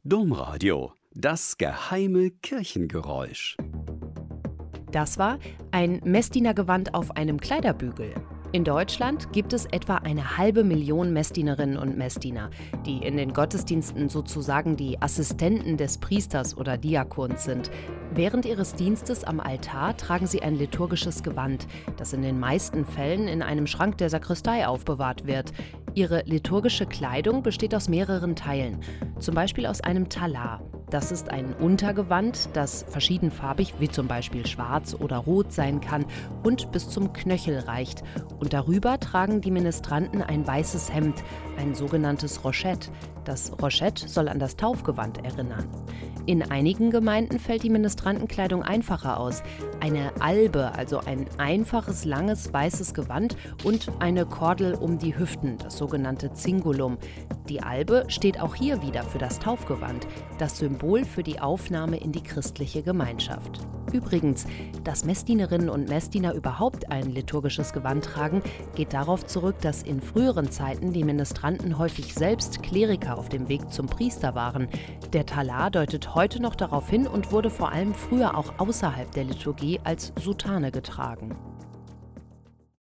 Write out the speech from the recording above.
Domradio, das geheime Kirchengeräusch. Das war ein Messdienergewand auf einem Kleiderbügel. In Deutschland gibt es etwa 500.000 Messdienerinnen und Messdiener, die in den Gottesdiensten sozusagen die Assistenten des Priesters oder Diakons sind. Während ihres Dienstes am Altar tragen sie ein liturgisches Gewand, das in den meisten Fällen in einem Schrank der Sakristei aufbewahrt wird. Ihre liturgische Kleidung besteht aus mehreren Teilen, zum Beispiel aus einem Talar. Das ist ein Untergewand, das verschiedenfarbig, wie zum Beispiel schwarz oder rot sein kann und bis zum Knöchel reicht. Und darüber tragen die Ministranten ein weißes Hemd, ein sogenanntes Rochett. Das Rochett soll an das Taufgewand erinnern. In einigen Gemeinden fällt die Ministrantenkleidung einfacher aus. Eine Albe, also ein einfaches, langes, weißes Gewand und eine Kordel um die Hüften, das sogenannte Cingulum. Die Albe steht auch hier wieder für das Taufgewand, das Symbol für die Aufnahme in die christliche Gemeinschaft. Übrigens, dass Messdienerinnen und Messdiener überhaupt ein liturgisches Gewand tragen, geht darauf zurück, dass in früheren Zeiten die Ministranten häufig selbst Kleriker auf dem Weg zum Priester waren. Der Talar deutet heute noch darauf hin und wurde vor allem früher auch außerhalb der Liturgie als Soutane getragen.